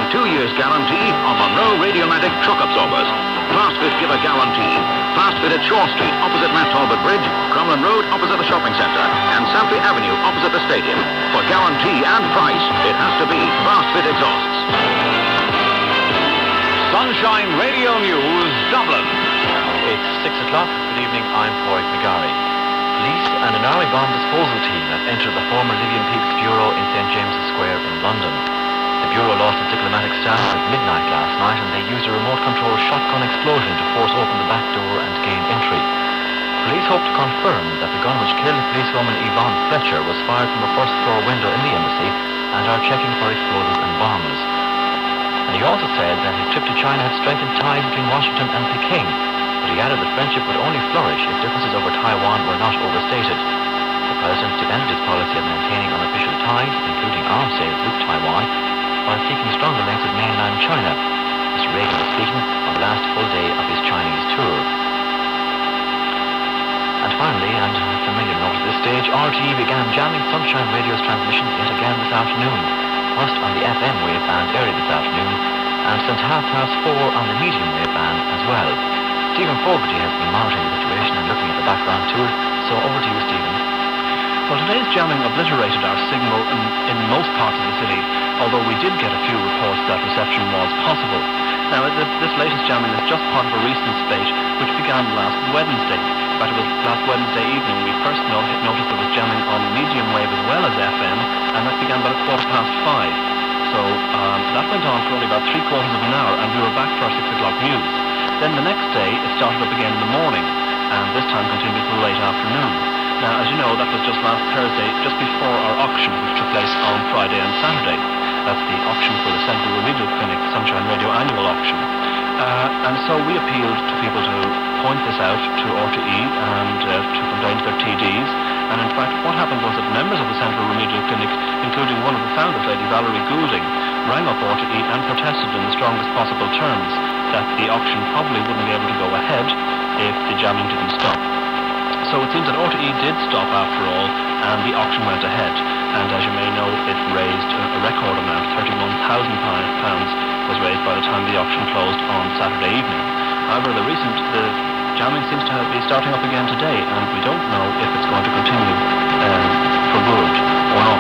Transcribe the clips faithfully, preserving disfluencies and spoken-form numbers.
two years guarantee on Monroe Radiomatic shock absorbers. Fastfit give a guarantee. Fastfit at Shaw Street, opposite Matt Talbot Bridge, Crumlin Road, opposite the shopping centre, and Sampley Avenue, opposite the stadium. For guarantee and price, it has to be Fastfit exhausts. Sunshine Radio News, Dublin. It's six o'clock. Good evening, I'm Padraig McGarry. Police and an army bomb disposal team have entered the former Libyan People's Bureau in St James's Square in London. The Bureau lost its diplomatic staff at midnight last night and they used a remote-controlled shotgun explosion to force open the back door and gain entry. Police hope to confirm that the gun which killed policewoman Yvonne Fletcher was fired from a first-floor window in the embassy and are checking for explosives and bombs. And he also said that his trip to China had strengthened ties between Washington and Peking, but he added that friendship would only flourish if differences over Taiwan were not overstated. The president defended his policy of maintaining unofficial ties, including arms sales with Taiwan, while seeking stronger links with mainland China. Mister Reagan was speaking on the last full day of his Chinese tour. And finally, and a familiar note at this stage, R T E began jamming Sunshine Radio's transmissions yet again this afternoon. First on the F M wave band early this afternoon, and since half past four on the medium wave band as well. Stephen Fogarty has been monitoring the situation and looking at the background to it, so over to you, Stephen. Well, today's jamming obliterated our signal in, in most parts of the city, although we did get a few reports that reception was possible. Now, this, this latest jamming is just part of a recent spate which began last Wednesday. In fact, it was last Wednesday evening we first not- noticed there was jamming on medium wave as well as F M, and that began about a quarter past five. So um, that went on for only about three quarters of an hour, and we were back for our six o'clock news. Then the next day, it started up again in the morning, and this time continued till late afternoon. Now, as you know, that was just last Thursday, just before our auction, which took place on Friday and Saturday. That's the auction for the Central Remedial Clinic Sunshine Radio Annual Auction. Uh, and so we appealed to people to point this out to R T E and uh, to complain to their T Ds. And in fact, what happened was that members of the Central Remedial Clinic, including one of the founders, Lady Valerie Goulding, rang up R T E and protested in the strongest possible terms that the auction probably wouldn't be able to go ahead if the jamming didn't stop. So it seems that R T E did stop after all, and the auction went ahead. And as you may know, it raised a, a record amount, thirty-one thousand pounds was raised by the time the auction closed on Saturday evening. However, the recent the jamming seems to have, be starting up again today, and we don't know if it's going to continue um, for good or not.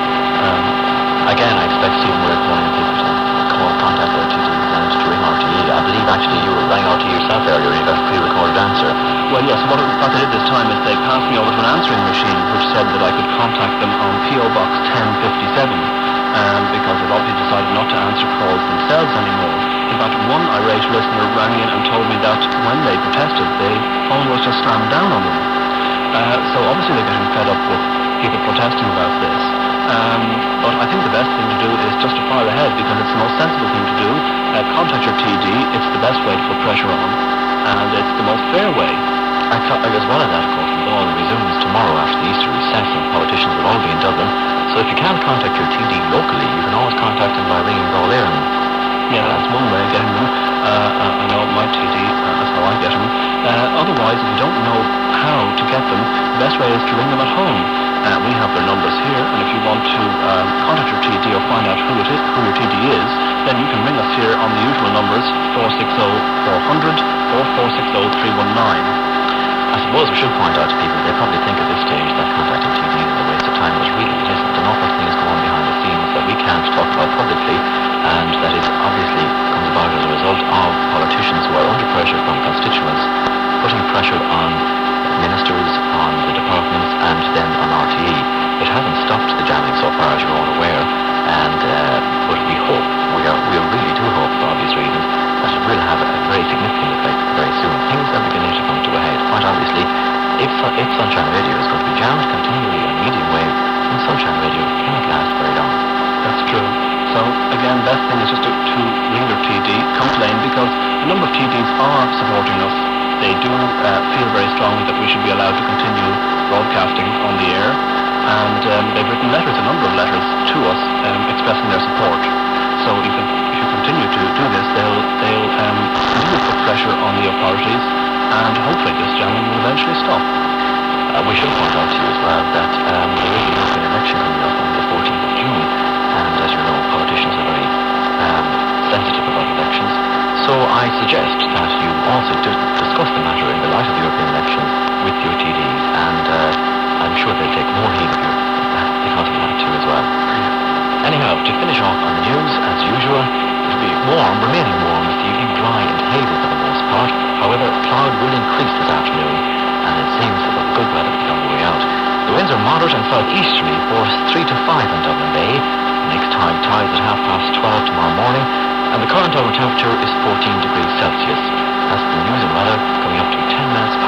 Um, again, I expect Stephen we're calling on people to call, contact their T Ds and to ring R T E. I believe actually you were rang R T E yourself earlier and you got a pre-recorded answer. Well, yes, what, what they did this time is they passed me over to an answering machine which said that I could contact them on P O Box ten fifty-seven um, because they've obviously decided not to answer calls themselves anymore. In fact, one irate listener rang in and told me that when they protested, the phone was just slammed down on them. Uh, so obviously they're getting fed up with people protesting about this. Um, but I think the best thing to do is just to fire ahead because it's the most sensible thing to do. Uh, contact your T D, it's the best way to put pressure on, and it's the most fair way. I thought, as well as that, of course, the all resumes tomorrow after the Easter recess and politicians will all be in Dublin. So if you can't contact your T D locally, you can always contact them by ringing Dáil Éireann. Yeah, that's one way of getting them. Uh, uh, I know my T D, uh, that's how I get them. Uh, otherwise, if you don't know how to get them, the best way is to ring them at home. Uh, we have their numbers here, and if you want to um, contact your T D or find out who it is, who your T D is, then you can ring us here on the usual numbers, four six zero, four hundred or four six zero, three one nine. I suppose we should point out to people, they probably think at this stage that contacting T Ds is a waste of time, but really it isn't. An awful thing is going on behind the scenes that we can't talk about publicly, and that is obviously comes about as a result of politicians who are under pressure from constituents, putting pressure on ministers, on the departments, and then on R T E. It hasn't stopped the jamming so far, as you're all aware, and uh, but we hope, we are, we really do hope, for obvious reasons, that it will have a very significant effect very soon. Things are beginning to come to a head. Quite obviously, if, if Sunshine Radio is going to be jammed continually on medium wave, then Sunshine Radio cannot last very long. That's true. So again, best thing is just to, to ring your T D, complain, because a number of T Ds are supporting us. They do uh, feel very strongly that we should be allowed to continue broadcasting on the air, and um, they've written letters, a number of letters to us um, expressing their support. So if, it, if you continue to do this, they'll, they'll um, continue to put pressure on the authorities, and hopefully this jamming will eventually stop. Uh, we should point out to you as well that um, there is a European election coming up on the fourteenth of June, and as you know, politicians are very um, So I suggest that you also d- discuss the matter in the light of the European elections with your T Ds, and uh, I'm sure they'll take more heed of you uh, because of that too as well. Anyhow, to finish off on the news, as usual, it'll be warm, remaining warm, with the evening dry and hazy for the most part. However, cloud will increase this afternoon, and it seems to have good weather on the way out. The winds are moderate and southeasterly, force three to five in Dublin Bay. Next high tide at half past twelve tomorrow morning, and the current Dublin temperature is fourteen degrees Celsius. That's the news and weather coming up to ten minutes past